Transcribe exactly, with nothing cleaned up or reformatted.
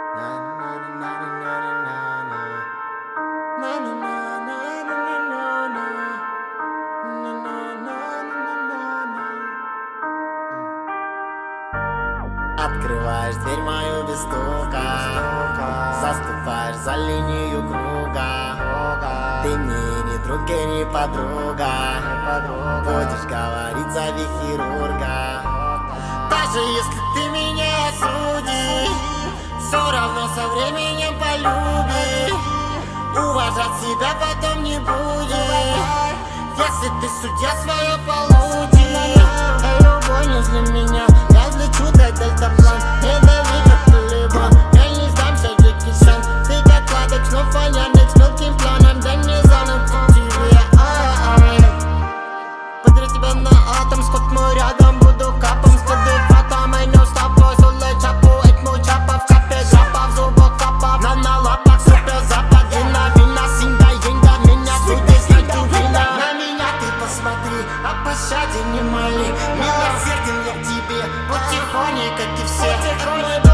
Открываешь дверь мою без стука, заступаешь за линию круга. Ты мне не друг и не подруга, будешь говорить, зови хирурга. Даже если ты меня осудишь, все равно со временем полюбишь. Уважать себя потом не будешь, если ты судья свое получишь. Любовь не для меня, я взлечу до дельтаплан. Не дави как полигон, я не сдамся, Джеки Чан. Ты как кладок, снов фонарник с мелким планом. Дай мне заново птичьи, ай-ай. Подарю тебя на атом, скот мой рядом, буду капом. Следует фатом, и не устапу, сулы чапу. Этьму чапа в капе, жапа в зубах капа. На на лапах супер запад, вина, вина, синда, енда. Меня судишь, знать ты вина. На меня ты посмотри, о пощаде не моли. Милосерден я к тебе, вот тихоня, как и все.